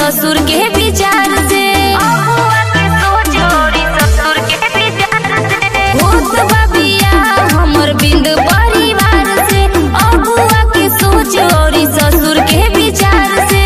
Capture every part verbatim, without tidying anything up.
ससुर के विचार से होत बा बियाह हमर बिंद परिवार से अबुआ के सोच और ससुर के विचार से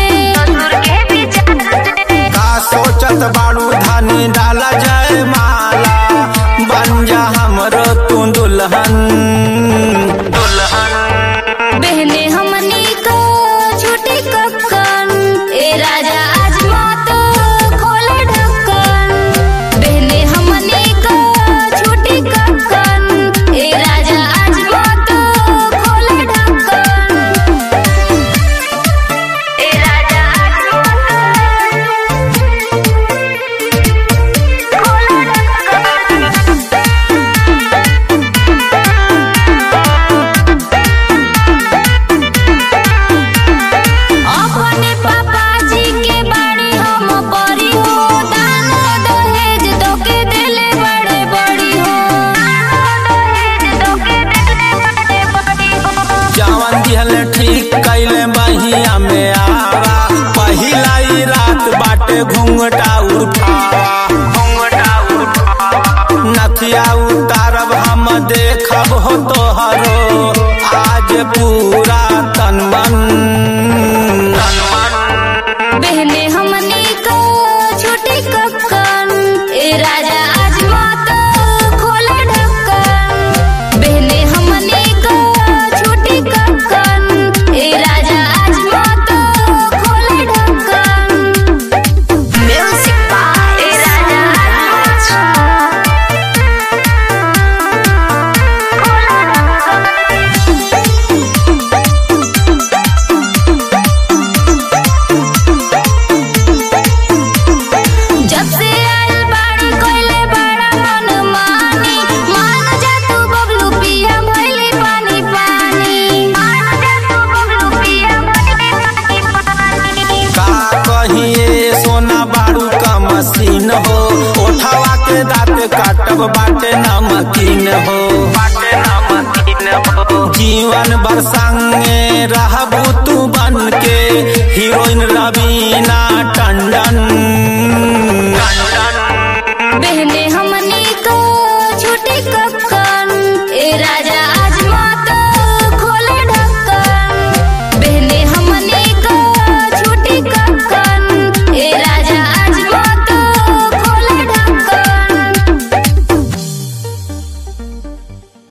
का सोचत बाड़ू धानी डाला जाए माला बन जा हमरो तू दुल्हन दुल्हन बहने हमनी को छुट्टी कक्कन ए राजा आज मत खोल ढक्कन बहने हमनी को छुट्टी कक्कन ए राजा आज मत खोल ढक्कन ए राजा आज मत खोल ढक्कन अपने पापा जी के बाड़ी हम परी हो दान दहेज तोके देले बड़े बड़ी हो दहेज तोके देले बड़े बड़ी हो जवन दिहले ठीक कैले बहिया में आवा पहिला ही रात बाटे घूंघटा उठावा घूंघटा उठावा नथिया उतारब हम देखब हो तोहरो आज पूरा तन मन तन मन बहने हमनी को छुट्टी कक्कन ए राजा आज मत खोल ढक्कन बहने हमनी को छुट्टी कक्कन ए राजा आज मत खोल ढक्कन म्यूजिक बाय ए राजा आज जब से आइल बाड़ी कोइले बड़ा मन मानी मान जा तू बबलू पिया भइले पानी पानी मान जा तू बबलू पिया भइले पानी पानी का कहिए सोना बाड़ू का मशीन हो ओठावा के दांत काटब बाटे नमकीन हो बाटे नमकीन हो जीवन भर संगे रहबू तू बन के हीरोइन रवीना